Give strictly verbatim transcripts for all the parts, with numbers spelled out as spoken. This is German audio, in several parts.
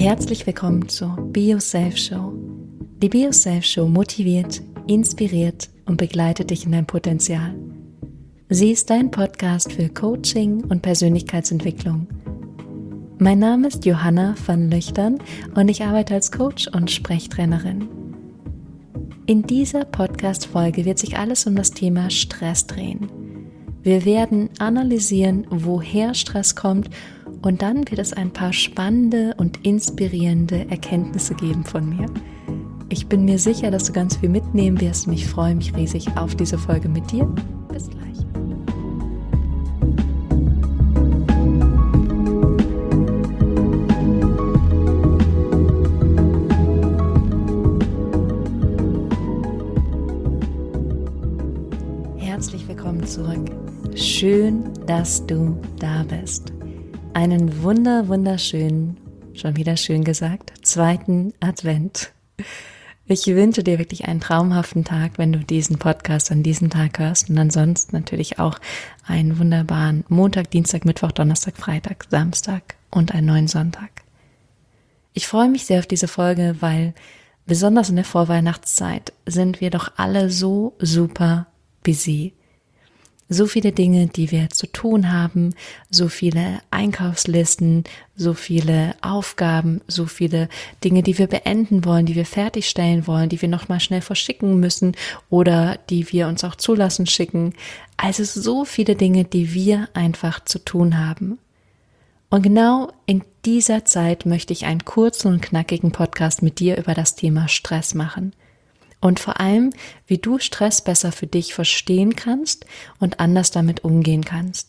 Herzlich willkommen zur Be Yourself Show. Die Be Yourself Show motiviert, inspiriert und begleitet dich in dein Potenzial. Sie ist dein Podcast für Coaching und Persönlichkeitsentwicklung. Mein Name ist Johanna van Löchtern und ich arbeite als Coach und Sprechtrainerin. In dieser Podcast-Folge wird sich alles um das Thema Stress drehen. Wir werden analysieren, woher Stress kommt, und dann wird es ein paar spannende und inspirierende Erkenntnisse geben von mir. Ich bin mir sicher, dass du ganz viel mitnehmen wirst und ich freue mich riesig auf diese Folge mit dir. Bis gleich. Herzlich willkommen zurück. Schön, dass du da bist. Einen wunder, wunderschönen, schon wieder schön gesagt, zweiten Advent. Ich wünsche dir wirklich einen traumhaften Tag, wenn du diesen Podcast an diesem Tag hörst, und ansonsten natürlich auch einen wunderbaren Montag, Dienstag, Mittwoch, Donnerstag, Freitag, Samstag und einen neuen Sonntag. Ich freue mich sehr auf diese Folge, weil besonders in der Vorweihnachtszeit sind wir doch alle so super busy. So viele Dinge, die wir zu tun haben, so viele Einkaufslisten, so viele Aufgaben, so viele Dinge, die wir beenden wollen, die wir fertigstellen wollen, die wir nochmal schnell verschicken müssen oder die wir uns auch zulassen schicken. Also so viele Dinge, die wir einfach zu tun haben. Und genau in dieser Zeit möchte ich einen kurzen und knackigen Podcast mit dir über das Thema Stress machen. Und vor allem, wie du Stress besser für dich verstehen kannst und anders damit umgehen kannst.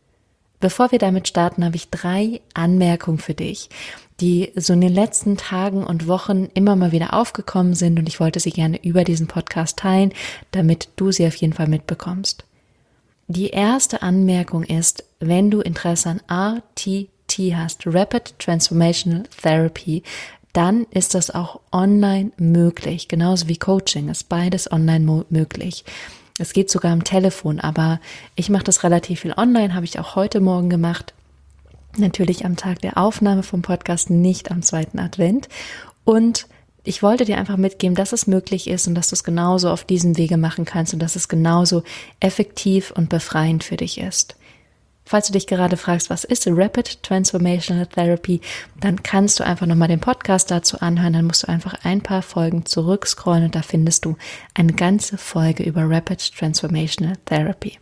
Bevor wir damit starten, habe ich drei Anmerkungen für dich, die so in den letzten Tagen und Wochen immer mal wieder aufgekommen sind, und ich wollte sie gerne über diesen Podcast teilen, damit du sie auf jeden Fall mitbekommst. Die erste Anmerkung ist, wenn du Interesse an R T T hast, Rapid Transformational Therapy, dann ist das auch online möglich, genauso wie Coaching, ist beides online mo- möglich. Es geht sogar am Telefon, aber ich mache das relativ viel online, habe ich auch heute Morgen gemacht. Natürlich am Tag der Aufnahme vom Podcast, nicht am zweiten Advent. Und ich wollte dir einfach mitgeben, dass es möglich ist und dass du es genauso auf diesem Wege machen kannst und dass es genauso effektiv und befreiend für dich ist. Falls du dich gerade fragst, was ist Rapid Transformational Therapy, dann kannst du einfach nochmal den Podcast dazu anhören, dann musst du einfach ein paar Folgen zurückscrollen und da findest du eine ganze Folge über Rapid Transformational Therapy.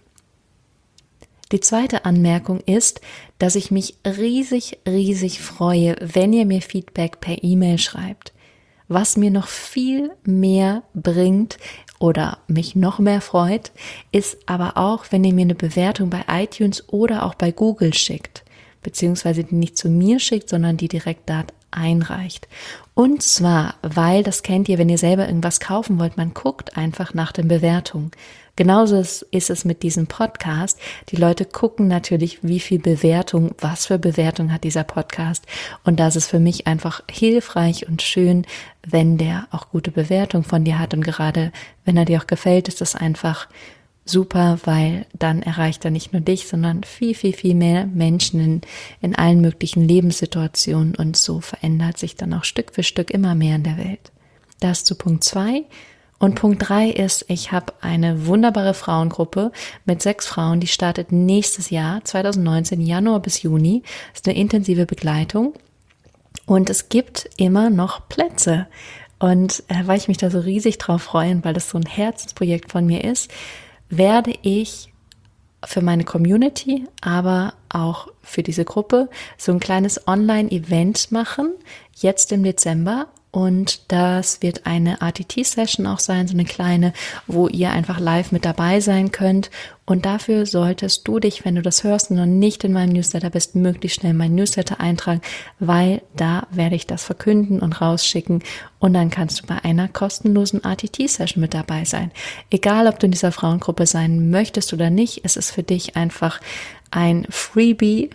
Die zweite Anmerkung ist, dass ich mich riesig, riesig freue, wenn ihr mir Feedback per E-Mail schreibt. Was mir noch viel mehr bringt oder mich noch mehr freut, ist aber auch, wenn ihr mir eine Bewertung bei iTunes oder auch bei Google schickt, beziehungsweise die nicht zu mir schickt, sondern die direkt dort einreicht. Und zwar, weil, das kennt ihr, wenn ihr selber irgendwas kaufen wollt, man guckt einfach nach den Bewertungen. Genauso ist es mit diesem Podcast. Die Leute gucken natürlich, wie viel Bewertung, was für Bewertung hat dieser Podcast. Und das ist für mich einfach hilfreich und schön, wenn der auch gute Bewertung von dir hat. Und gerade wenn er dir auch gefällt, ist das einfach super, weil dann erreicht er nicht nur dich, sondern viel, viel, viel mehr Menschen in, in allen möglichen Lebenssituationen. Und so verändert sich dann auch Stück für Stück immer mehr in der Welt. Das zu Punkt zwei. Und Punkt drei ist, ich habe eine wunderbare Frauengruppe mit sechs Frauen, die startet nächstes Jahr, zwanzig neunzehn, Januar bis Juni. Das ist eine intensive Begleitung und es gibt immer noch Plätze. Und äh, weil ich mich da so riesig drauf freue, weil das so ein Herzensprojekt von mir ist, werde ich für meine Community, aber auch für diese Gruppe so ein kleines Online-Event machen, jetzt im Dezember. Und das wird eine R T T-Session auch sein, so eine kleine, wo ihr einfach live mit dabei sein könnt. Und dafür solltest du dich, wenn du das hörst und noch nicht in meinem Newsletter bist, möglichst schnell in meinen Newsletter eintragen, weil da werde ich das verkünden und rausschicken. Und dann kannst du bei einer kostenlosen R T T-Session mit dabei sein. Egal, ob du in dieser Frauengruppe sein möchtest oder nicht, es ist für dich einfach ein Freebie,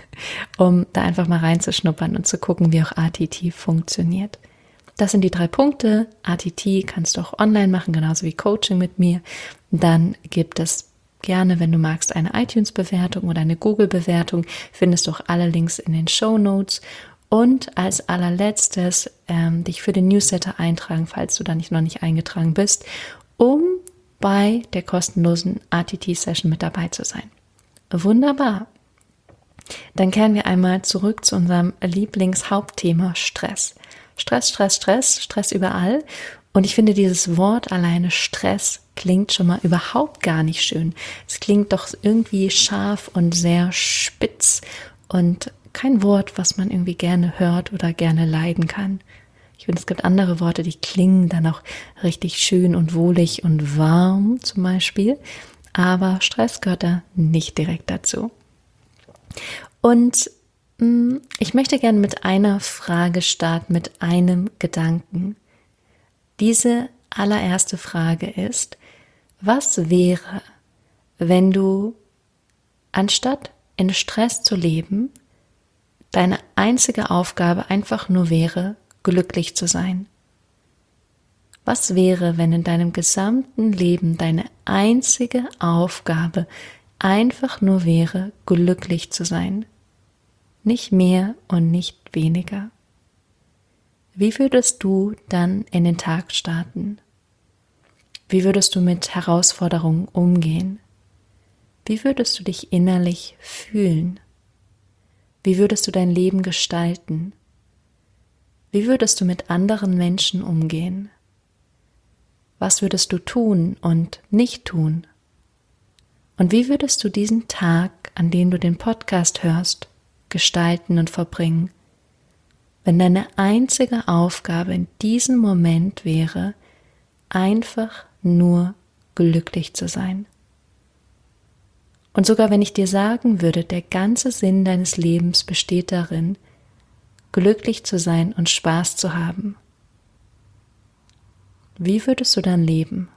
um da einfach mal reinzuschnuppern und zu gucken, wie auch R T T funktioniert. Das sind die drei Punkte. R T T kannst du auch online machen, genauso wie Coaching mit mir. Dann gibt es gerne, wenn du magst, eine iTunes-Bewertung oder eine Google-Bewertung. Findest du auch alle Links in den Shownotes. Und als allerletztes ähm, dich für den Newsletter eintragen, falls du da nicht noch nicht eingetragen bist, um bei der kostenlosen A T T-Session mit dabei zu sein. Wunderbar. Dann kehren wir einmal zurück zu unserem Lieblingshauptthema Stress. Stress, Stress, Stress, Stress überall. Und ich finde, dieses Wort alleine Stress klingt schon mal überhaupt gar nicht schön. Es klingt doch irgendwie scharf und sehr spitz und kein Wort, was man irgendwie gerne hört oder gerne leiden kann. Ich finde, es gibt andere Worte, die klingen dann auch richtig schön und wohlig und warm zum Beispiel. Aber Stress gehört da nicht direkt dazu. Und mh, ich möchte gerne mit einer Frage starten, mit einem Gedanken. Diese allererste Frage ist, was wäre, wenn du anstatt in Stress zu leben, deine einzige Aufgabe einfach nur wäre, glücklich zu sein? Was wäre, wenn in deinem gesamten Leben deine einzige Aufgabe einfach nur wäre, glücklich zu sein? Nicht mehr und nicht weniger. Wie würdest du dann in den Tag starten? Wie würdest du mit Herausforderungen umgehen? Wie würdest du dich innerlich fühlen? Wie würdest du dein Leben gestalten? Wie würdest du mit anderen Menschen umgehen? Was würdest du tun und nicht tun? Und wie würdest du diesen Tag, an dem du den Podcast hörst, gestalten und verbringen, wenn deine einzige Aufgabe in diesem Moment wäre, einfach nur glücklich zu sein? Und sogar wenn ich dir sagen würde, der ganze Sinn deines Lebens besteht darin, glücklich zu sein und Spaß zu haben, wie würdest du dann leben?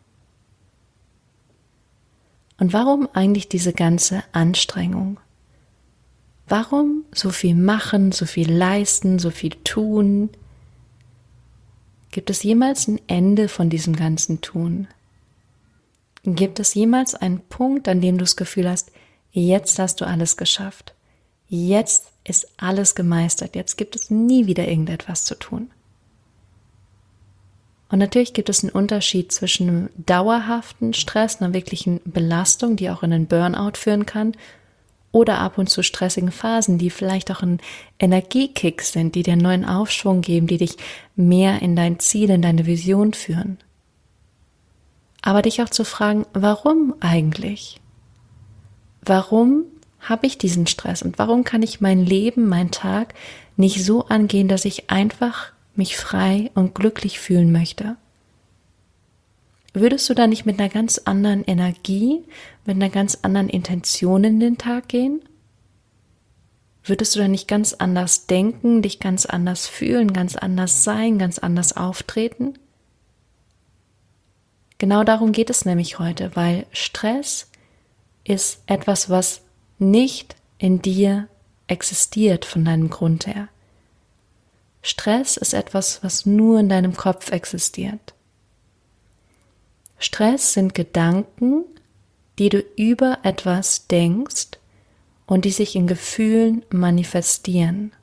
Und warum eigentlich diese ganze Anstrengung? Warum so viel machen, so viel leisten, so viel tun? Gibt es jemals ein Ende von diesem ganzen Tun? Gibt es jemals einen Punkt, an dem du das Gefühl hast, jetzt hast du alles geschafft, jetzt ist alles gemeistert, jetzt gibt es nie wieder irgendetwas zu tun? Und natürlich gibt es einen Unterschied zwischen einem dauerhaften Stress, einer wirklichen Belastung, die auch in einen Burnout führen kann, oder ab und zu stressigen Phasen, die vielleicht auch ein Energiekick sind, die dir einen neuen Aufschwung geben, die dich mehr in dein Ziel, in deine Vision führen. Aber dich auch zu fragen, warum eigentlich? Warum habe ich diesen Stress und warum kann ich mein Leben, meinen Tag nicht so angehen, dass ich einfach mich frei und glücklich fühlen möchte? Würdest du da nicht mit einer ganz anderen Energie, mit einer ganz anderen Intention in den Tag gehen? Würdest du da nicht ganz anders denken, dich ganz anders fühlen, ganz anders sein, ganz anders auftreten? Genau darum geht es nämlich heute, weil Stress ist etwas, was nicht in dir existiert von deinem Grund her. Stress ist etwas, was nur in deinem Kopf existiert. Stress sind Gedanken, die du über etwas denkst und die sich in Gefühlen manifestieren.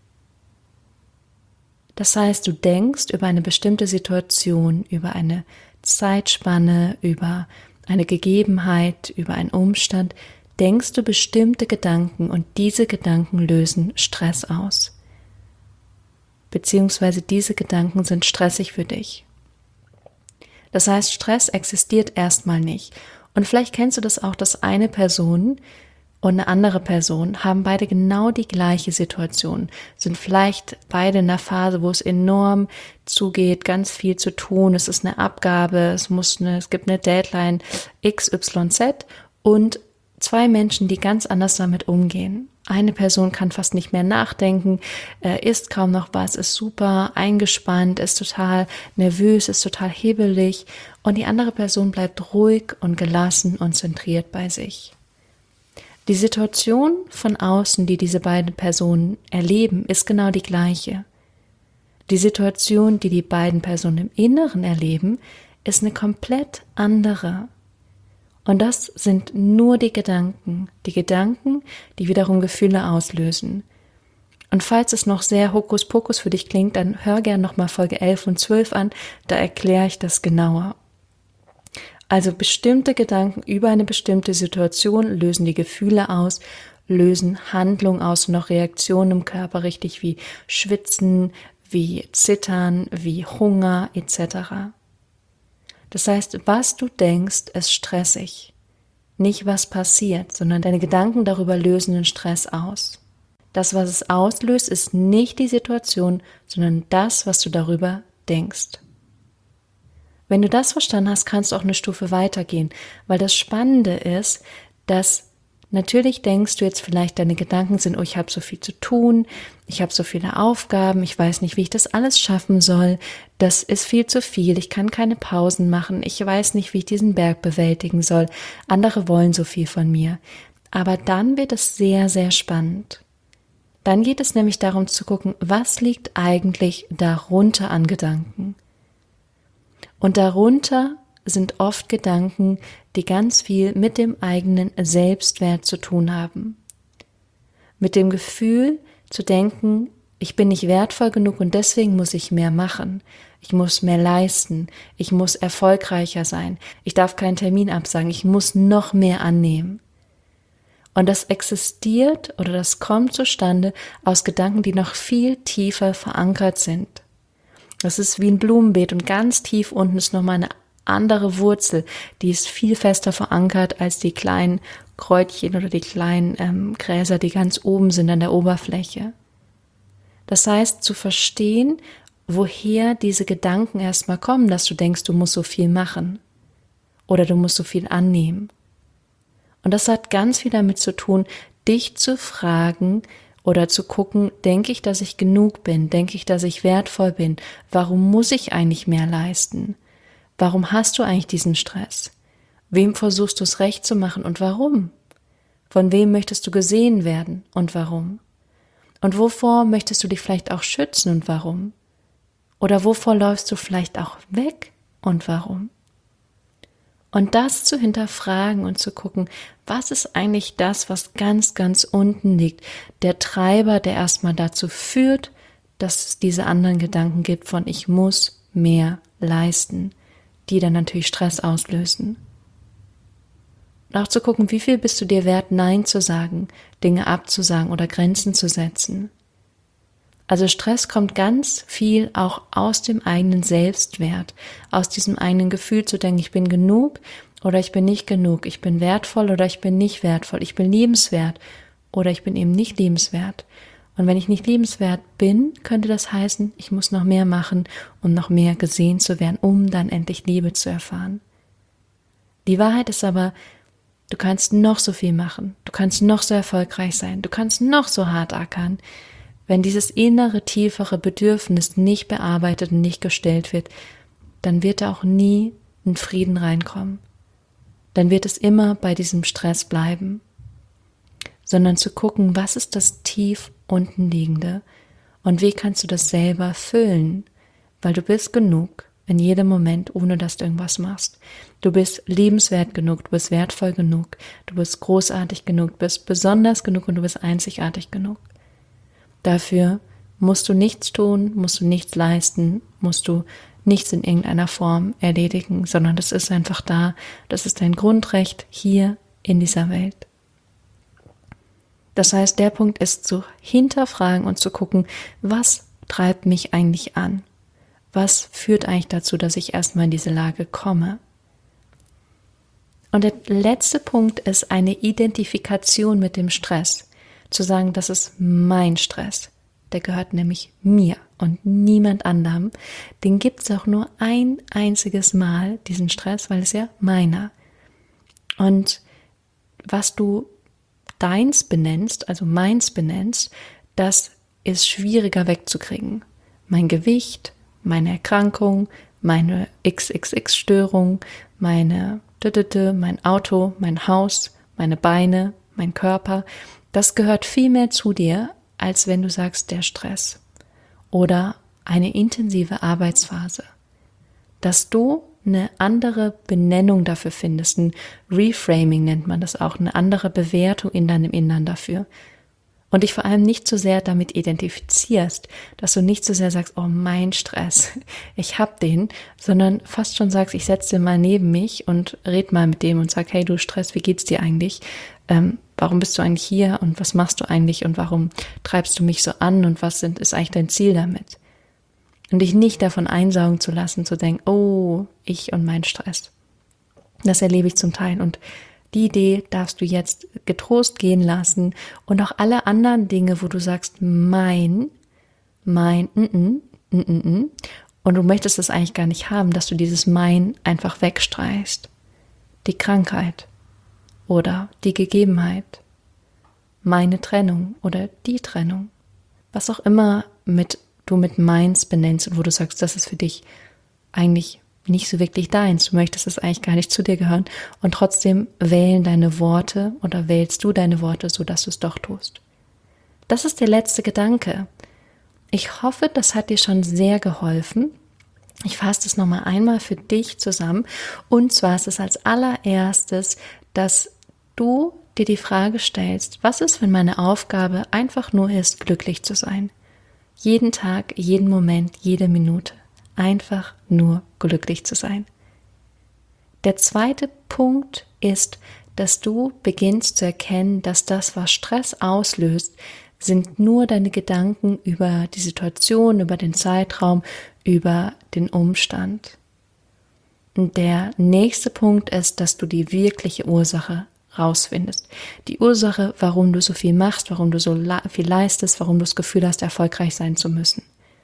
Das heißt, du denkst über eine bestimmte Situation, über eine Zeitspanne, über eine Gegebenheit, über einen Umstand, denkst du bestimmte Gedanken und diese Gedanken lösen Stress aus. Beziehungsweise diese Gedanken sind stressig für dich. Das heißt, Stress existiert erstmal nicht. Und vielleicht kennst du das auch, dass eine Person und eine andere Person haben beide genau die gleiche Situation, sind vielleicht beide in einer Phase, wo es enorm zugeht, ganz viel zu tun, es ist eine Abgabe, es muss eine, es gibt eine Deadline X Y Z und zwei Menschen, die ganz anders damit umgehen. Eine Person kann fast nicht mehr nachdenken, äh, isst kaum noch was, ist super eingespannt, ist total nervös, ist total hibbelig und die andere Person bleibt ruhig und gelassen und zentriert bei sich. Die Situation von außen, die diese beiden Personen erleben, ist genau die gleiche. Die Situation, die die beiden Personen im Inneren erleben, ist eine komplett andere. Und das sind nur die Gedanken, die Gedanken, die wiederum Gefühle auslösen. Und falls es noch sehr Hokuspokus für dich klingt, dann hör gern nochmal Folge elf und zwölf an, da erkläre ich das genauer. Also bestimmte Gedanken über eine bestimmte Situation lösen die Gefühle aus, lösen Handlungen aus und auch Reaktionen im Körper, richtig wie Schwitzen, wie Zittern, wie Hunger et cetera. Das heißt, was du denkst, ist stressig. Nicht was passiert, sondern deine Gedanken darüber lösen den Stress aus. Das, was es auslöst, ist nicht die Situation, sondern das, was du darüber denkst. Wenn du das verstanden hast, kannst du auch eine Stufe weitergehen, weil das Spannende ist, dass natürlich denkst du jetzt vielleicht, deine Gedanken sind, oh, ich habe so viel zu tun, ich habe so viele Aufgaben, ich weiß nicht, wie ich das alles schaffen soll, das ist viel zu viel, ich kann keine Pausen machen, ich weiß nicht, wie ich diesen Berg bewältigen soll, andere wollen so viel von mir. Aber dann wird es sehr, sehr spannend. Dann geht es nämlich darum zu gucken, was liegt eigentlich darunter an Gedanken. Und darunter sind oft Gedanken, die ganz viel mit dem eigenen Selbstwert zu tun haben. Mit dem Gefühl zu denken, ich bin nicht wertvoll genug und deswegen muss ich mehr machen. Ich muss mehr leisten. Ich muss erfolgreicher sein. Ich darf keinen Termin absagen. Ich muss noch mehr annehmen. Und das existiert oder das kommt zustande aus Gedanken, die noch viel tiefer verankert sind. Das ist wie ein Blumenbeet und ganz tief unten ist nochmal eine andere Wurzel, die ist viel fester verankert als die kleinen Kräutchen oder die kleinen ähm, Gräser, die ganz oben sind an der Oberfläche. Das heißt, zu verstehen, woher diese Gedanken erstmal kommen, dass du denkst, du musst so viel machen oder du musst so viel annehmen. Und das hat ganz viel damit zu tun, dich zu fragen oder zu gucken, denke ich, dass ich genug bin? Denke ich, dass ich wertvoll bin? Warum muss ich eigentlich mehr leisten? Warum hast du eigentlich diesen Stress? Wem versuchst du es recht zu machen und warum? Von wem möchtest du gesehen werden und warum? Und wovor möchtest du dich vielleicht auch schützen und warum? Oder wovor läufst du vielleicht auch weg und warum? Und das zu hinterfragen und zu gucken, was ist eigentlich das, was ganz, ganz unten liegt, der Treiber, der erstmal dazu führt, dass es diese anderen Gedanken gibt von ich muss mehr leisten, die dann natürlich Stress auslösen. Und auch zu gucken, wie viel bist du dir wert, Nein zu sagen, Dinge abzusagen oder Grenzen zu setzen. Also Stress kommt ganz viel auch aus dem eigenen Selbstwert, aus diesem eigenen Gefühl zu denken, ich bin genug oder ich bin nicht genug, ich bin wertvoll oder ich bin nicht wertvoll, ich bin liebenswert oder ich bin eben nicht liebenswert. Und wenn ich nicht liebenswert bin, könnte das heißen, ich muss noch mehr machen, um noch mehr gesehen zu werden, um dann endlich Liebe zu erfahren. Die Wahrheit ist aber, du kannst noch so viel machen, du kannst noch so erfolgreich sein, du kannst noch so hart ackern. Wenn dieses innere, tiefere Bedürfnis nicht bearbeitet und nicht gestillt wird, dann wird da auch nie ein Frieden reinkommen. Dann wird es immer bei diesem Stress bleiben. Sondern zu gucken, was ist das tief unten liegende und wie kannst du das selber füllen, weil du bist genug in jedem Moment, ohne dass du irgendwas machst. Du bist liebenswert genug, du bist wertvoll genug, du bist großartig genug, du bist besonders genug und du bist einzigartig genug. Dafür musst du nichts tun, musst du nichts leisten, musst du nichts in irgendeiner Form erledigen, sondern das ist einfach da, das ist dein Grundrecht hier in dieser Welt. Das heißt, der Punkt ist zu hinterfragen und zu gucken, was treibt mich eigentlich an? Was führt eigentlich dazu, dass ich erstmal in diese Lage komme? Und der letzte Punkt ist eine Identifikation mit dem Stress. Zu sagen, das ist mein Stress, der gehört nämlich mir und niemand anderem. Den gibt es auch nur ein einziges Mal, diesen Stress, weil es ja meiner. Und was du deins benennst, also meins benennst, das ist schwieriger wegzukriegen. Mein Gewicht, meine Erkrankung, meine X X X-Störung, meine Tütütü, mein Auto, mein Haus, meine Beine, mein Körper, das gehört viel mehr zu dir, als wenn du sagst, der Stress oder eine intensive Arbeitsphase. Dass du eine andere Benennung dafür findest, ein Reframing nennt man das auch, eine andere Bewertung in deinem Innern dafür. Und dich vor allem nicht so sehr damit identifizierst, dass du nicht so sehr sagst, oh mein Stress, ich hab den, sondern fast schon sagst, ich setze den mal neben mich und red mal mit dem und sag, hey du Stress, wie geht's dir eigentlich? Ähm, warum bist du eigentlich hier und was machst du eigentlich und warum treibst du mich so an und was sind, ist eigentlich dein Ziel damit? Und dich nicht davon einsaugen zu lassen, zu denken, oh, ich und mein Stress. Das erlebe ich zum Teil und die Idee darfst du jetzt getrost gehen lassen und auch alle anderen Dinge, wo du sagst, mein, mein, n -n, n -n -n, und du möchtest das eigentlich gar nicht haben, dass du dieses mein einfach wegstreichst. Die Krankheit oder die Gegebenheit, meine Trennung oder die Trennung, was auch immer mit du mit meins benennst und wo du sagst, das ist für dich eigentlich nicht so wirklich deins, du möchtest es eigentlich gar nicht zu dir gehören und trotzdem wählen deine Worte oder wählst du deine Worte, so dass du es doch tust. Das ist der letzte Gedanke. Ich hoffe, das hat dir schon sehr geholfen. Ich fasse das nochmal einmal für dich zusammen und zwar ist es als allererstes, dass du dir die Frage stellst, was ist, wenn meine Aufgabe einfach nur ist, glücklich zu sein? Jeden Tag, jeden Moment, jede Minute. Einfach nur glücklich zu sein. Der zweite Punkt ist, dass du beginnst zu erkennen, dass das, was Stress auslöst, sind nur deine Gedanken über die Situation, über den Zeitraum, über den Umstand. Und der nächste Punkt ist, dass du die wirkliche Ursache rausfindest. Die Ursache, warum du so viel machst, warum du so viel leistest, warum du das Gefühl hast, erfolgreich sein zu müssen.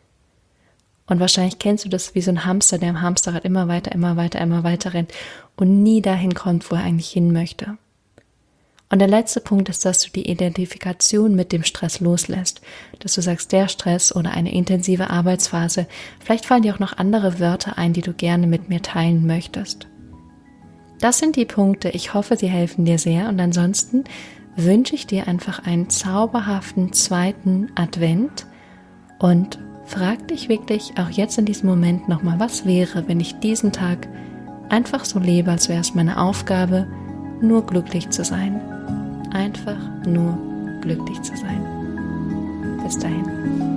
Und wahrscheinlich kennst du das wie so ein Hamster, der am Hamsterrad immer weiter, immer weiter, immer weiter rennt und nie dahin kommt, wo er eigentlich hin möchte. Und der letzte Punkt ist, dass du die Identifikation mit dem Stress loslässt. Dass du sagst, der Stress oder eine intensive Arbeitsphase, vielleicht fallen dir auch noch andere Wörter ein, die du gerne mit mir teilen möchtest. Das sind die Punkte. Ich hoffe, sie helfen dir sehr. Und ansonsten wünsche ich dir einfach einen zauberhaften zweiten Advent und frag dich wirklich auch jetzt in diesem Moment nochmal, was wäre, wenn ich diesen Tag einfach so lebe, als wäre es meine Aufgabe, nur glücklich zu sein. Einfach nur glücklich zu sein. Bis dahin.